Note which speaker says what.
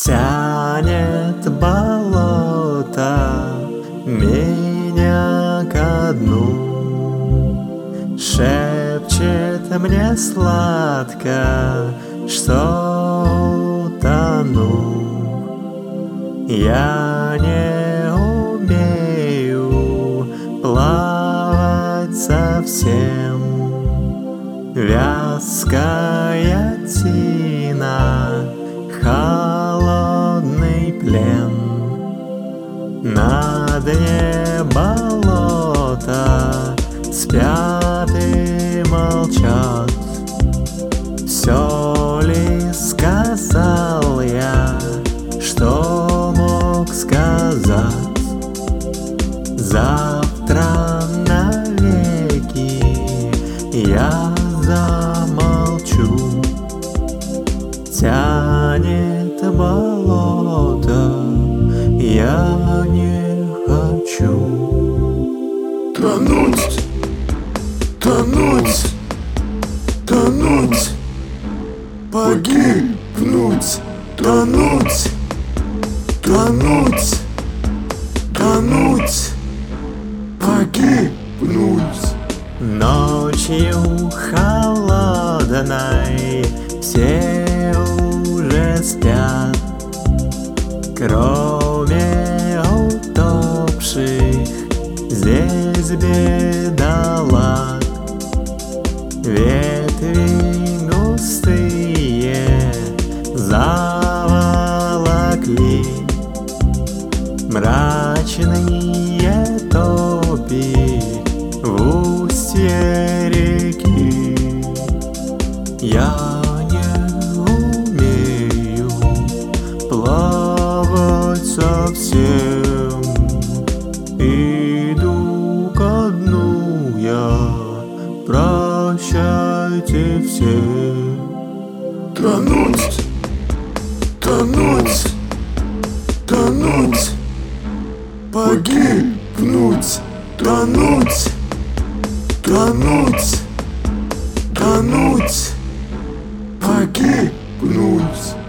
Speaker 1: Тянет болото меня ко дну, шепчет мне сладко, что тону. Я не умею плавать совсем, вязкая тина, холодный плен. На дне болота спят и молчат. Все ли сказал я, что мог сказать? Завтра навеки я замолчу. Тянет болото, я не хочу.
Speaker 2: Тонуть, тонуть, тонуть, погибнуть, тонуть, тонуть, тонуть, погибнуть.
Speaker 1: Ночью холодной все уже спят, кроме утопших здесь бедолаг. Ветви густые заволокли мрачные топи в устье реки. Я не умею плавать совсем, иду ко дну я, прощайте все.
Speaker 2: Тонуть, тонуть, тонуть, погибнуть, тонуть, тонуть, тонуть, погибнуть.